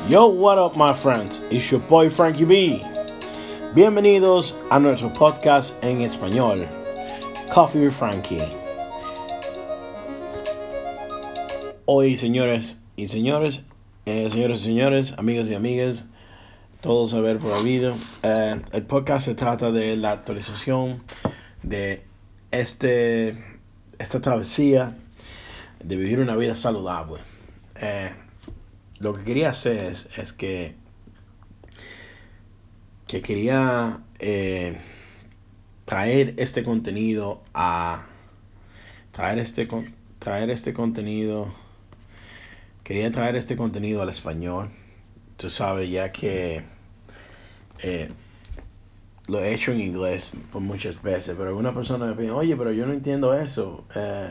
Yo, what up, my friends? It's your boy Frankie B. Bienvenidos a nuestro podcast en español, Coffee with Frankie. Hoy, señores y señores, amigos y amigas, todos a ver por el video. El podcast se trata de la actualización de esta travesía de vivir una vida saludable. Lo que quería hacer es que quería traer este contenido quería traer este contenido al español. Tú sabes, ya que lo he hecho en inglés por muchas veces, pero alguna persona me pide, oye, pero yo no entiendo eso.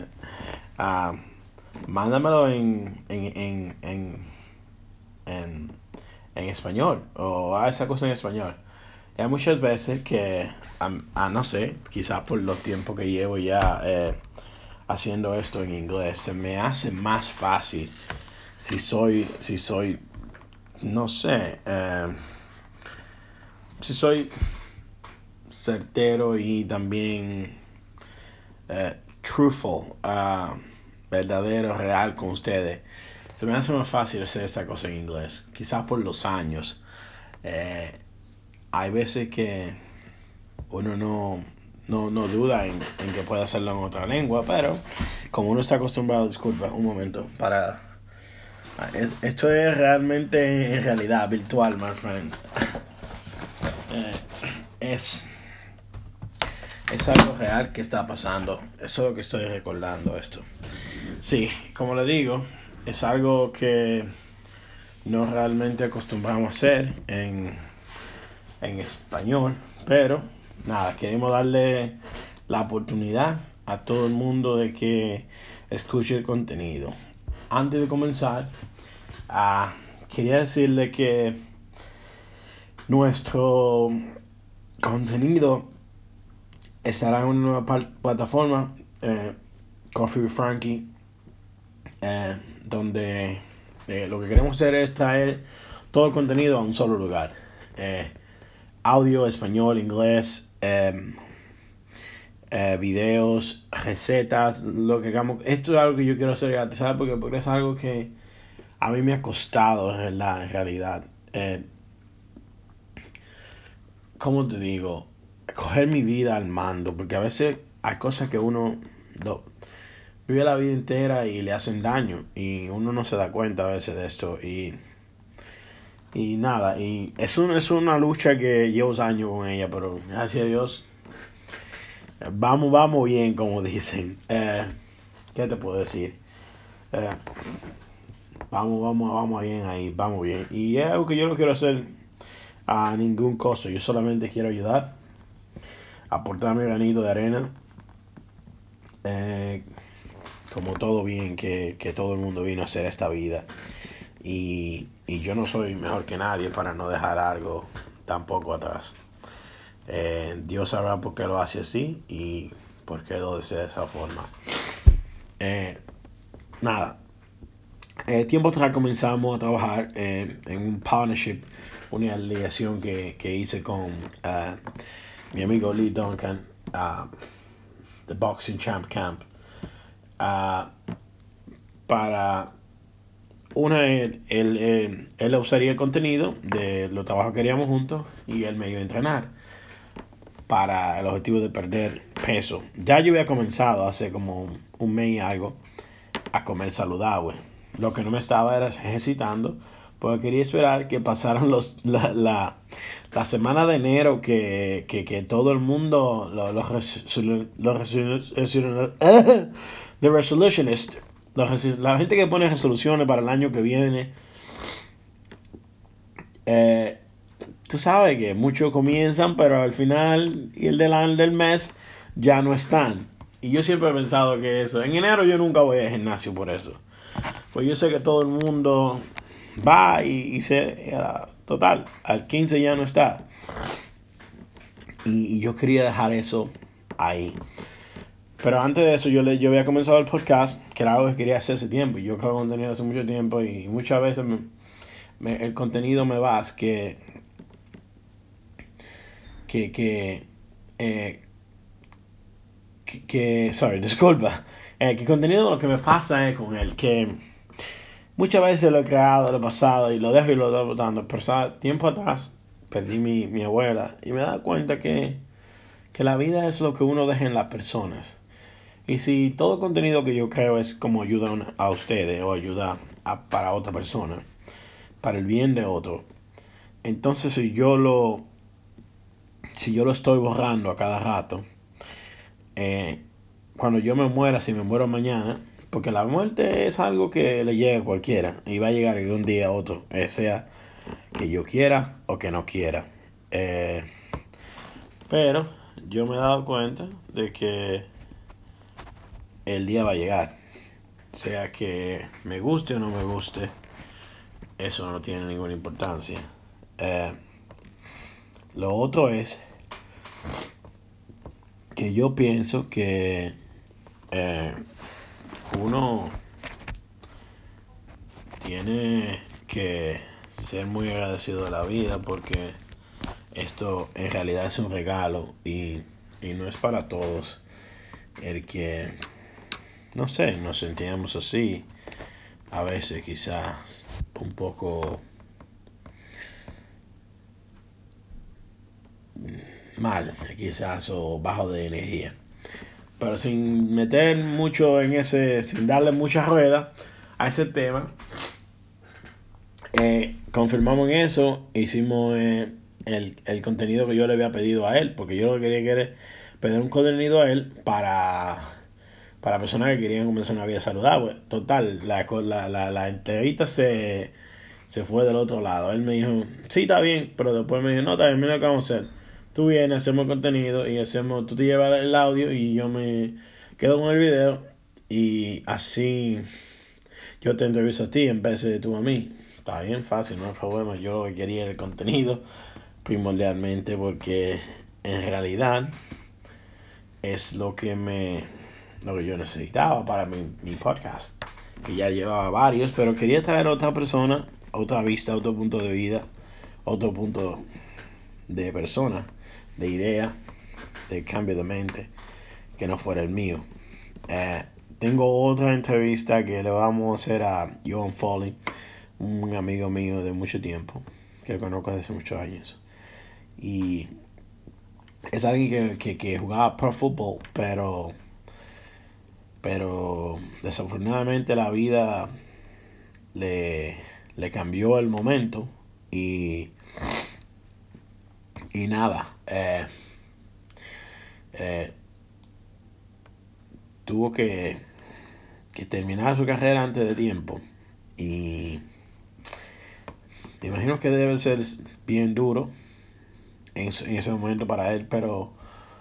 Mándamelo en español, o a esa cosa en español. Y hay muchas veces que no sé, quizás por los tiempos que llevo ya haciendo esto en inglés, se me hace más fácil si soy no sé, si soy certero y también truthful, verdadero, real con ustedes. Se me hace más fácil hacer esta cosa en inglés, quizás por los años. Hay veces que uno no duda en que pueda hacerlo en otra lengua, pero como uno está acostumbrado, disculpa, un momento, esto es realmente en realidad virtual, my friend. Es algo real que está pasando. Eso es lo que estoy recordando esto. Sí, como le digo, es algo que no realmente acostumbramos a hacer en español, pero nada, queremos darle la oportunidad a todo el mundo de que escuche el contenido. Antes de comenzar, quería decirle que nuestro contenido estará en una nueva plataforma, Coffee with Frankie, donde lo que queremos hacer es traer todo el contenido a un solo lugar. Audio, español, inglés, videos, recetas, lo que hagamos. Esto es algo que yo quiero hacer gratis, ¿sabes? Porque es algo que a mí me ha costado en realidad. ¿Cómo te digo? Coger mi vida al mando, porque a veces hay cosas que uno vive la vida entera y le hacen daño, y uno no se da cuenta a veces de esto, y nada, y es una lucha que llevo años con ella, pero gracias a Dios vamos bien, como dicen. ¿Qué te puedo decir? Vamos bien ahí, vamos bien, y es algo que yo no quiero hacer a ningún costo. Yo solamente quiero ayudar, aportar mi granito de arena, como todo bien que todo el mundo vino a hacer esta vida, y yo no soy mejor que nadie para no dejar algo tampoco atrás. Dios sabrá por qué lo hace así y por qué lo desea de esa forma. Nada, tiempo atrás comenzamos a trabajar en un partnership, una aliación que hice con mi amigo Lee Duncan, The Boxing Champ Camp, para él usaría el contenido de los trabajos que haríamos juntos, y él me iba a entrenar para el objetivo de perder peso. Ya yo había comenzado hace como un mes y algo a comer saludable. Lo que no me estaba era ejercitando, porque quería esperar que pasaran la semana de enero, que todo el mundo, the resolutionist, la gente que pone resoluciones para el año que viene, tú sabes que muchos comienzan, pero al final y el del mes ya no están. Y yo siempre he pensado que eso, en enero yo nunca voy al gimnasio por eso. Pues yo sé que todo el mundo va y total, al 15 ya no está. Y yo quería dejar eso ahí. Pero antes de eso yo había comenzado el podcast, que era algo que quería hacer hace tiempo. Y yo creo contenido hace mucho tiempo, y muchas veces el contenido me va que, eh, sorry, disculpa. Que contenido lo que me pasa es con él, que muchas veces lo he creado, lo he pasado y lo dejo y lo estoy botando. Pero tiempo atrás perdí mi abuela y me he dado cuenta que la vida es lo que uno deja en las personas. Y si todo contenido que yo creo es como ayuda a ustedes o ayuda para otra persona, para el bien de otro, entonces si yo lo estoy borrando a cada rato, eh, cuando yo me muera, si me muero mañana, porque la muerte es algo que le llega a cualquiera y va a llegar un día a otro, sea que yo quiera o que no quiera. Eh, pero yo me he dado cuenta de que el día va a llegar, sea que me guste o no me guste, eso no tiene ninguna importancia. Eh, lo otro es que yo pienso que eh, uno tiene que ser muy agradecido de la vida porque esto en realidad es un regalo y no es para todos el que, no sé, nos sentíamos así, a veces quizás un poco mal, quizás, o bajo de energía. Pero sin meter mucho en sin darle mucha rueda a ese tema, confirmamos en eso, hicimos el contenido que yo le había pedido a él, porque yo lo que quería era pedir un contenido a él para personas que querían comenzar una vida saludable. Total, la entrevista se fue del otro lado. Él me dijo, sí, está bien, pero después me dijo, no, está bien, mira lo que vamos a hacer. Tú vienes, hacemos contenido y tú te llevas el audio y yo me quedo con el video y así yo te entrevisto a ti en vez de tú a mí. Está bien fácil, no hay problema. Yo lo que quería era el contenido primordialmente porque en realidad es lo que yo necesitaba para mi podcast, que ya llevaba varios, pero quería traer a otra persona, otra vista, otro punto de vida, otro punto de persona, de idea, de cambio de mente, que no fuera el mío. Tengo otra entrevista que le vamos a hacer a Joan Foley, un amigo mío de mucho tiempo, que lo conozco desde hace muchos años. Y es alguien que jugaba pro football, pero desafortunadamente la vida le cambió el momento y nada, tuvo que terminar su carrera antes de tiempo y me imagino que debe ser bien duro en ese momento para él, pero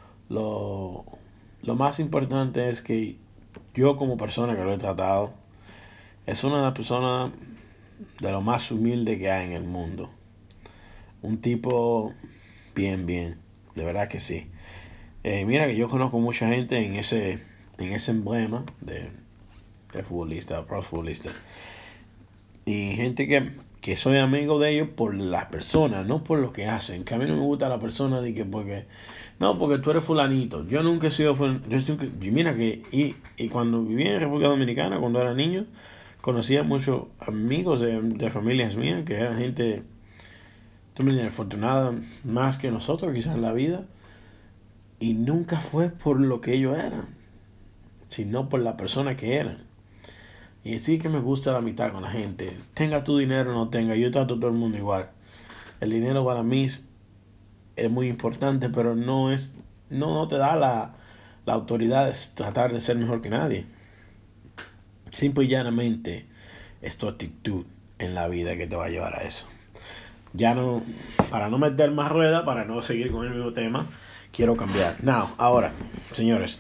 lo más importante es que yo como persona que lo he tratado, es una persona de lo más humilde que hay en el mundo. Un tipo bien, de verdad que sí. Mira que yo conozco mucha gente en ese emblema de futbolista, pro futbolista. Y gente que soy amigo de ellos por las personas, no por lo que hacen. Que a mí no me gusta la persona de que porque tú eres fulanito. Yo nunca he sido mira que y cuando vivía en República Dominicana, cuando era niño, conocía muchos amigos de familias mías que eran gente afortunada más que nosotros quizás en la vida, y nunca fue por lo que ellos eran, sino por la persona que eran. Y sí que me gusta la mitad con la gente, tenga tu dinero o no tenga, yo trato a todo el mundo igual. El dinero para mí es muy importante, pero no te da la autoridad de tratar de ser mejor que nadie. Simple y llanamente es tu actitud en la vida que te va a llevar a eso. Ya no, para no meter más rueda, para no seguir con el mismo tema, quiero cambiar. Ahora, señores,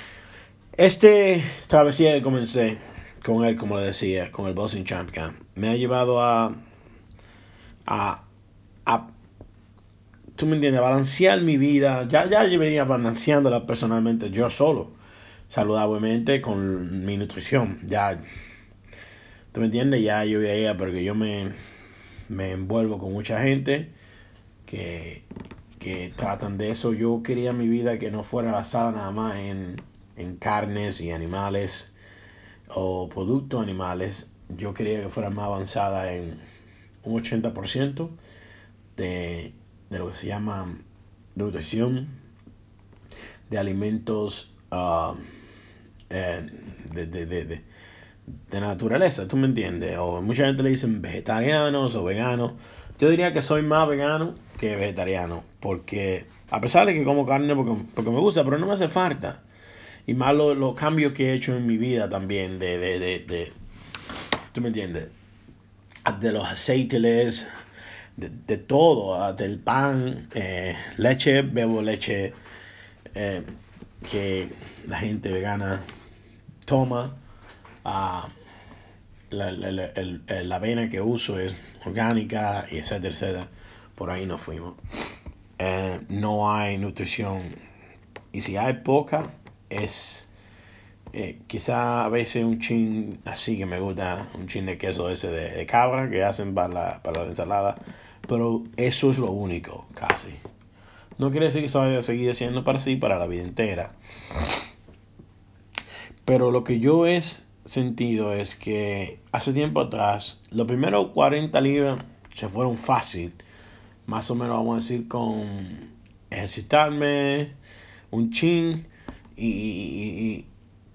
travesía que comencé con él, como le decía, con el Boxing Champ Camp, me ha llevado a tú me entiendes, balancear mi vida. Ya yo venía balanceándola personalmente yo solo, saludablemente, con mi nutrición. Ya, tú me entiendes, ya yo veía, porque yo me me envuelvo con mucha gente que tratan de eso. Yo quería mi vida que no fuera basada nada más en carnes y animales o productos animales. Yo quería que fuera más avanzada en un 80% de lo que se llama nutrición de alimentos eh, de, de, de, de, de naturaleza, ¿tú me entiendes? O mucha gente le dicen vegetarianos o veganos. Yo diría que soy más vegano que vegetariano, porque a pesar de que como carne porque me gusta, pero no me hace falta. Y más los cambios que he hecho en mi vida también, ¿tú me entiendes? De los aceites, de todo, del pan, leche, bebo leche eh, que la gente vegana toma. Uh, la avena que uso es orgánica, y etcétera, etcétera. Por ahí nos fuimos. No hay nutrición. Y si hay poca, es quizá a veces un chin así que me gusta, un chin de queso ese de cabra que hacen para la ensalada. Pero eso es lo único, casi. No quiere decir que se vaya a seguir haciendo para sí para la vida entera. Pero lo que yo he sentido es que hace tiempo atrás, los primeros 40 libras se fueron fácil. Más o menos vamos a decir con ejercitarme, un chin y,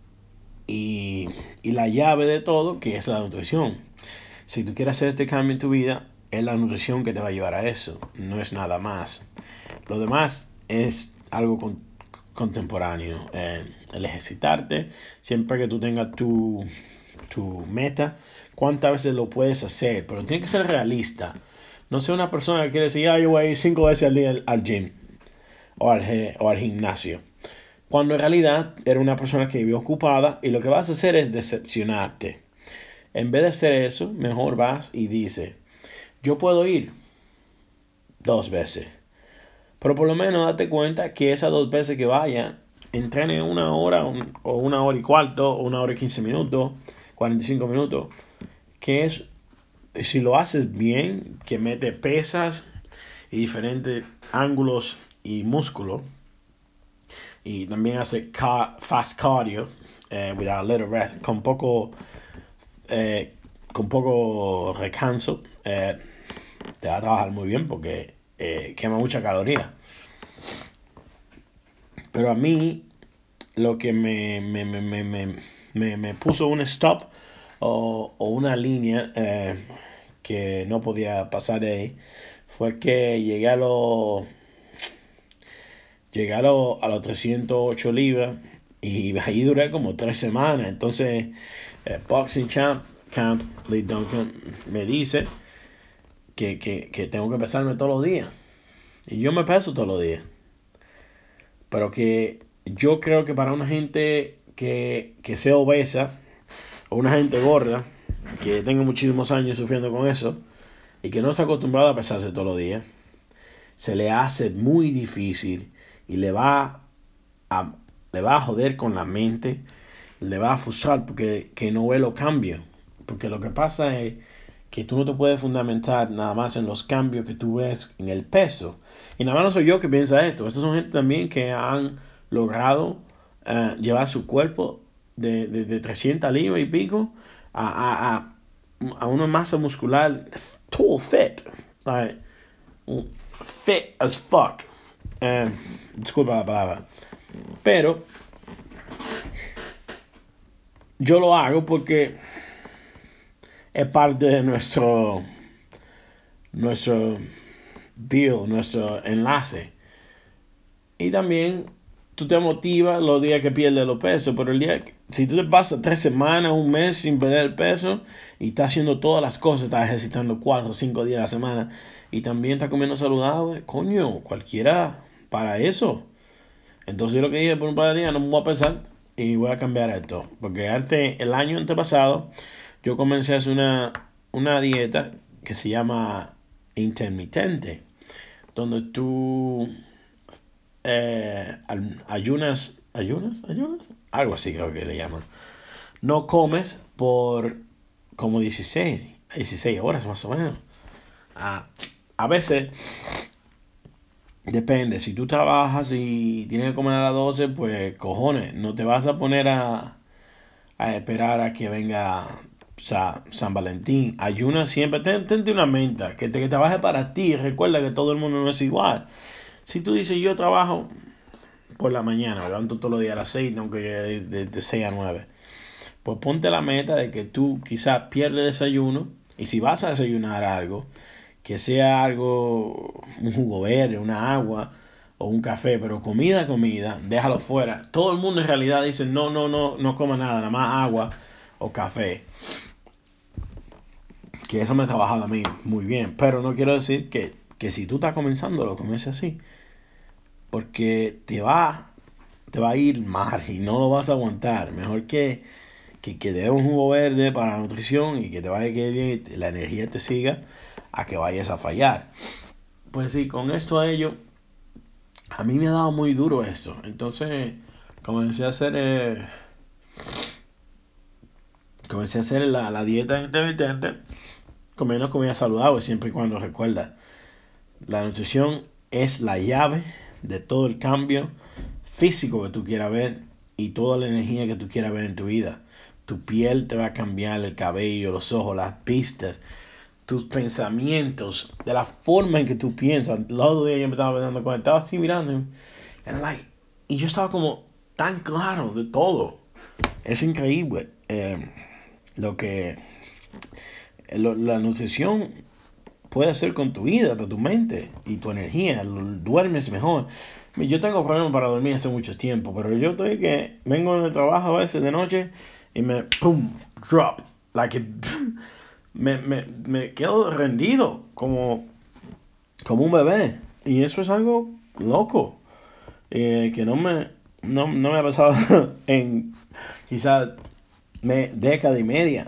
y la llave de todo, que es la nutrición. Si tú quieres hacer este cambio en tu vida, es la nutrición que te va a llevar a eso. No es nada más. Lo demás es algo contemporáneo. El ejercitarte, siempre que tú tengas tu meta, cuántas veces lo puedes hacer, pero tiene que ser realista. No sea una persona que quiere decir, yo voy a ir 5 veces al día al gym o al gimnasio. Cuando en realidad eres una persona que vive ocupada y lo que vas a hacer es decepcionarte. En vez de hacer eso, mejor vas y dices, yo puedo ir 2 veces. Pero por lo menos date cuenta que esas 2 veces que vaya, entrene 1 hora o 1 hora y cuarto, o 1 hora y 15 minutos, 45 minutos. Que es, si lo haces bien, que mete pesas y diferentes ángulos y músculos. Y también hace fast cardio, without a little rest, con poco descanso. Te va a trabajar muy bien porque quema mucha caloría. Pero a mí lo que me puso un stop o una línea que no podía pasar de ahí fue que llegué a los 308 libras y ahí duré como 3 semanas. Entonces Boxing Camp Lee Duncan me dice que tengo que pesarme todos los días. Y yo me peso todos los días. Pero que yo creo que para una gente que sea obesa o una gente gorda, que tenga muchísimos años sufriendo con eso y que no está acostumbrada a pesarse todos los días, se le hace muy difícil y le va a joder con la mente, le va a frustrar porque que no ve los cambios. Porque lo que pasa es que tú no te puedes fundamentar nada más en los cambios que tú ves en el peso. Y nada más no soy yo que piensa esto. Estos son gente también que han logrado llevar su cuerpo de 300 libras y pico a una masa muscular too fit. Like, fit as fuck. Disculpa la palabra. Pero yo lo hago porque es parte de nuestro deal, nuestro enlace. Y también tú te motivas los días que pierdes los pesos, pero si tú te pasas 3 semanas, un mes sin perder el peso y estás haciendo todas las cosas, estás ejercitando 4 o 5 días a la semana y también estás comiendo saludable, coño, cualquiera para eso. Entonces yo lo que dije por un par de días, no me voy a pesar y voy a cambiar esto. Porque el año antepasado, yo comencé a hacer una dieta que se llama intermitente, donde tú ayunas, algo así creo que le llaman. No comes por como 16 horas más o menos. A veces depende, si tú trabajas y tienes que comer a las 12, pues cojones, no te vas a poner a esperar a que venga San Valentín. Ayuna siempre, tente una meta, que trabaje para ti. Recuerda que todo el mundo no es igual. Si tú dices, yo trabajo por la mañana, me levanto todos los días a las 6, tengo que llegar de 6 a 9. Pues ponte la meta de que tú quizás pierdes el desayuno, y si vas a desayunar algo, que sea algo, un jugo verde, una agua o un café, pero comida, déjalo fuera. Todo el mundo en realidad dice, no coma nada más agua o café. Que eso me ha trabajado a mí muy bien, pero no quiero decir que si tú estás comenzando lo comiences así, porque te va a ir mal y no lo vas a aguantar. Mejor que te dé un jugo verde para la nutrición y que te vaya a quedar bien y la energía te siga a que vayas a fallar. Pues sí, con esto a ello, a mí me ha dado muy duro esto. Entonces, comencé a hacer, eh, comencé a hacer la dieta intermitente, comiendo comida saludable siempre y cuando recuerda. La nutrición es la llave de todo el cambio físico que tú quieras ver y toda la energía que tú quieras ver en tu vida. Tu piel te va a cambiar, el cabello, los ojos, las pistas, tus pensamientos, de la forma en que tú piensas. El otro día yo me estaba dando cuenta, estaba así mirando, y yo estaba como tan claro de todo. Es increíble lo que la nutrición puede hacer con tu vida, con tu mente y tu energía. Duermes mejor. Yo tengo problemas para dormir hace mucho tiempo, pero yo estoy que vengo del trabajo a veces de noche y me pum, drop, me quedo rendido como un bebé. Y eso es algo loco, que no me ha pasado en quizás década y media.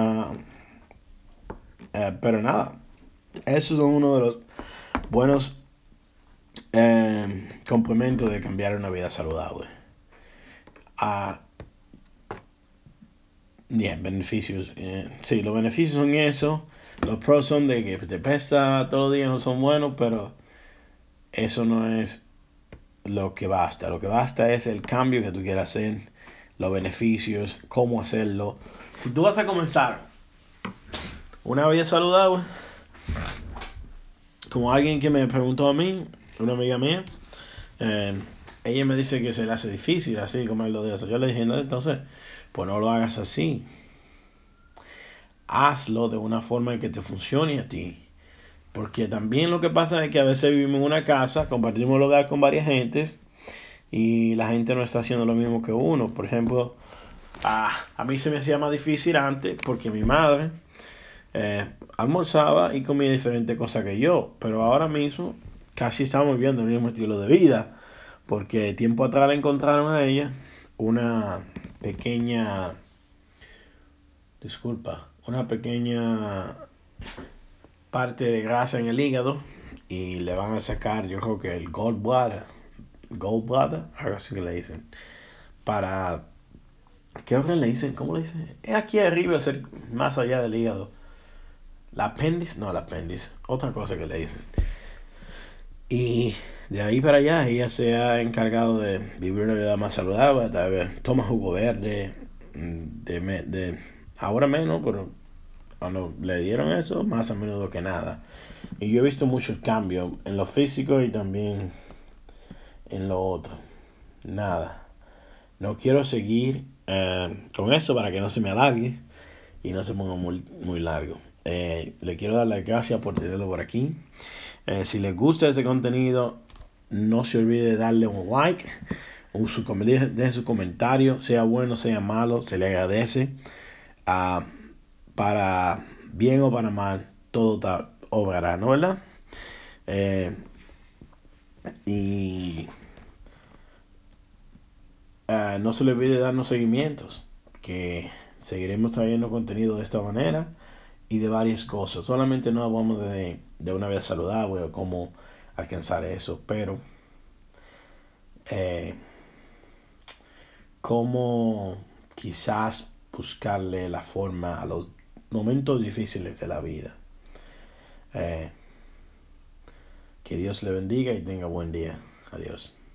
Pero nada, esos son uno de los buenos complementos de cambiar una vida saludable. Ah, beneficios. Sí, los beneficios son eso. Los pros son de que te pesa todo el día, no son buenos, pero eso no es lo que basta. Lo que basta es el cambio que tú quieras hacer, los beneficios, cómo hacerlo. Si tú vas a comenzar una vida saludable, como alguien que me preguntó a mí, una amiga mía, ella me dice que se le hace difícil así comerlo de eso. Yo le dije, no, entonces, pues no lo hagas así. Hazlo de una forma en que te funcione a ti. Porque también lo que pasa es que a veces vivimos en una casa, compartimos el hogar con varias gentes y la gente no está haciendo lo mismo que uno. Por ejemplo, a mí se me hacía más difícil antes porque mi madre almorzaba y comía diferentes cosas que yo. Pero ahora mismo casi estamos viviendo el mismo estilo de vida. Porque tiempo atrás le encontraron a ella una pequeña, una pequeña parte de grasa en el hígado y le van a sacar, yo creo que el gallbladder, algo así que le dicen, para, creo que le dicen, ¿cómo le dicen? Es aquí arriba, más allá del hígado. El apéndice, otra cosa que le dicen. Y de ahí para allá ella se ha encargado de vivir una vida más saludable, tal vez toma jugo verde, ahora menos, pero cuando le dieron eso, más a menudo que nada. Y yo he visto muchos cambios en lo físico y también en lo otro. Nada. No quiero seguir con eso para que no se me alargue y no se ponga muy largo. Le quiero dar las gracias por tenerlo por aquí. Si les gusta este contenido, no se olvide de darle un like, dejen su comentario, sea bueno, sea malo, se le agradece. Para bien o para mal, todo está obrará, ¿no, verdad? Y no se le olvide darnos seguimientos, que seguiremos trayendo contenido de esta manera y de varias cosas. Solamente no hablamos de una vida saludable o cómo alcanzar eso, pero cómo quizás buscarle la forma a los momentos difíciles de la vida. Que Dios le bendiga y tenga buen día. Adiós.